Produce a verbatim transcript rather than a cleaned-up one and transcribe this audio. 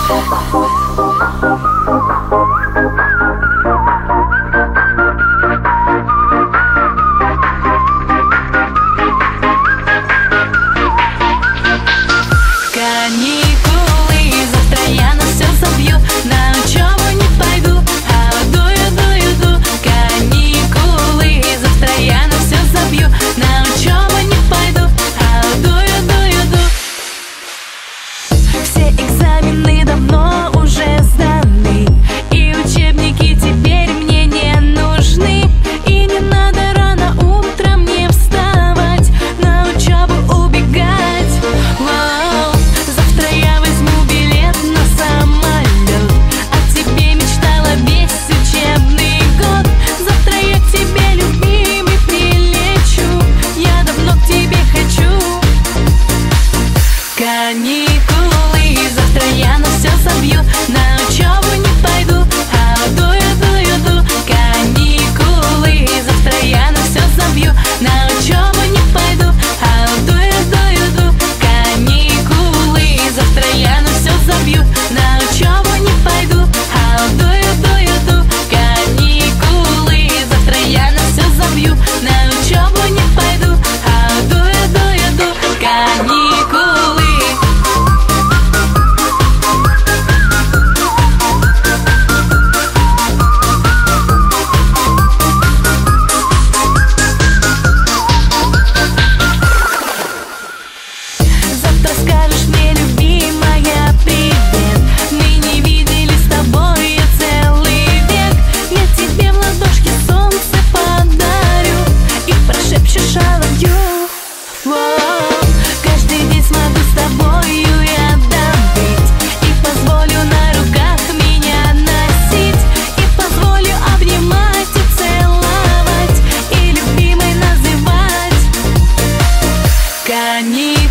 Каникулы, завтра я на все забью, на учебу не пойду, а уйду, иду, иду. Каникулы, завтра я на все забью, на учебу не пойду, а уйду, иду, иду. Каникулы, завтра я на все забью, на учебу не пойду, а уйду, иду, иду. Каникулы, завтра я на все забью, на учебу не пойду, а уйду, иду, иду. Каникулы. Скажешь мне, любимая, привет. Мы не виделись с тобой целый век. Я тебе в ладошки солнце подарю и прошепчешь I love you. Воу. Каждый день смогу с тобою я добыть и позволю на руках меня носить, и позволю обнимать и целовать, и любимой называть. Каникулы.